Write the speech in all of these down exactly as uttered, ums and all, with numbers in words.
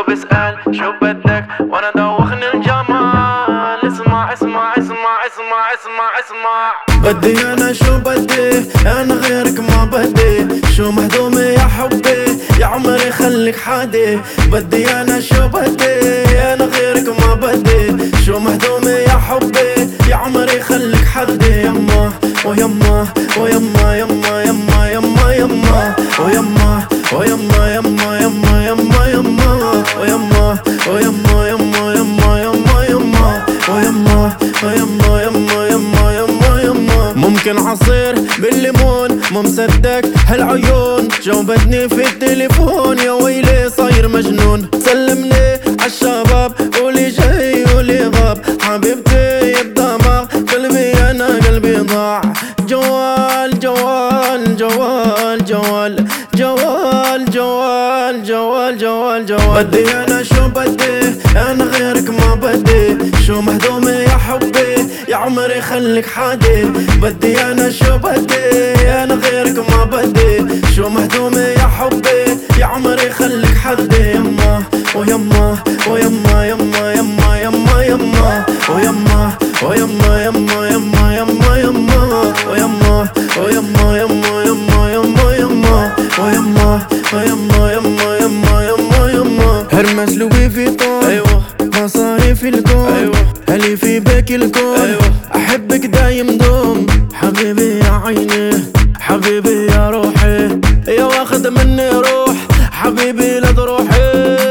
بسأل شو بدك وانا دوخني الجمال. اسمع اسمع اسمع اسمع اسمع اسمع بدي انا شو بدي انا غيرك ما بدي. شو مهضومة يا حبي يا عمري خليك حادي. بدي انا شو بدي انا غيرك ما بدي. شو مهضومة يا حبي يا عمري خليك حدي. يما ويما ويما يما يما يما يما ويما ويما يما يما يما يما ويما ويما يما يما يما يما ويما ويما يما يما يما يما. ممكن عصير بالليمون مو مصدق هالعيون. جاوبتني في التليفون يا ويلي صاير مجنون. سلمني عالشباب قولي جاي قولي غاب. حبيبتي بدماغ قلبي انا قلبي ضاع. جوال جوال جوال جوال جوال جوال جوال جوال جوال. بدي انا شو بدي انا غيرك ما بدي. شو مهضومة يا حبي يا عمري خليك حادي. بدي انا شو بدي انا غيرك ما بدي. شو مهضومة يا حبي يا عمري خليك حدي. يما ويما ويما يما يما يما يما ويما ويما يما يما يما يما ويما ويما يما يما يما يما ويما ويما يما يما يما يما. هرمس لوي فيتون ايوه مصاري في الكون ايوه. هلي في بيك الكون ايوه. احبك دايم دوم حبيبي يا عيني حبيبي يا روحي يا واخد مني روح حبيبي لا تروحي.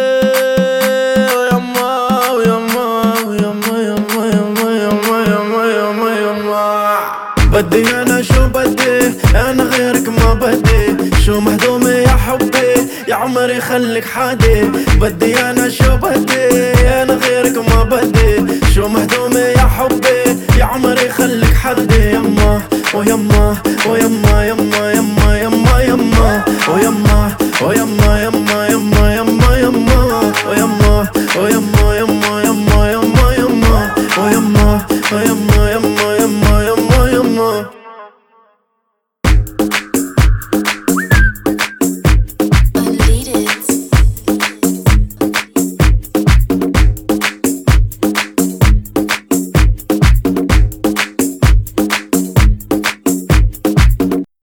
ويما ويما ويما يما يما يما يما يما يما. بدي انا شو بدي انا غيرك ما بدي. شو مهضومة يا حبي يا عمري خليك حادي. بدي انا شو بدي انا غيرك ما بدي. شو مهضومة يا حبي يا عمري خليك حدي. يما ويما ويما يما يما يما يما ويما ويما